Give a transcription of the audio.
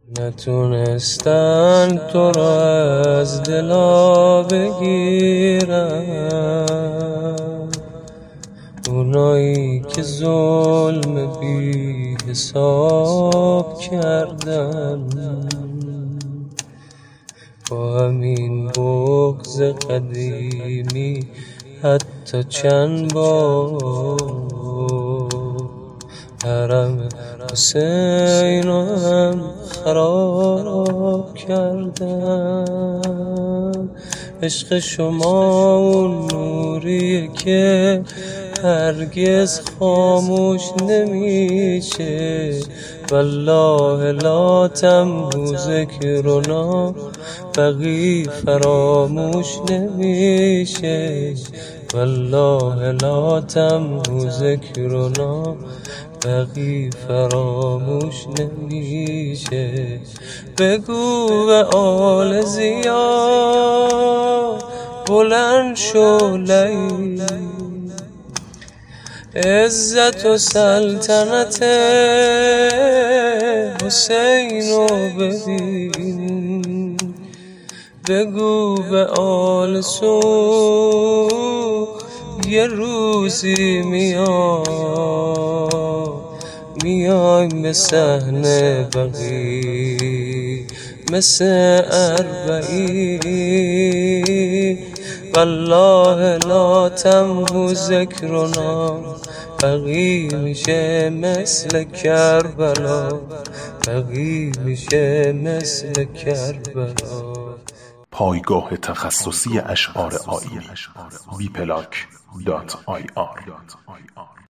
نتونستن تو را از دلا بگیرن، اونایی که ظلم بی حساب کردن. با همین بغض قدیمی حتی چند بار حرم حسین رو هم خراب کردن. عشق شما اون نوریه که هرگز خاموش نمیشه، والله لا تمحو ذکرنا بقی فراموش نمیشه، والله لا تمحو ذکرنا بقی فراموش نمیشه. بگو به آل ضیا بلند شو لعی، عزت و سلطنت حسین رو ببین. بگو به آل سو یه روزی میایم به صحنه بقی مثل اربعین، والله لا تمحو ذکرنا بقی میشه مثل کربلا، بقی میشه مثل کربلا. پایگاه تخصصی اشعار آیینی wplac.ir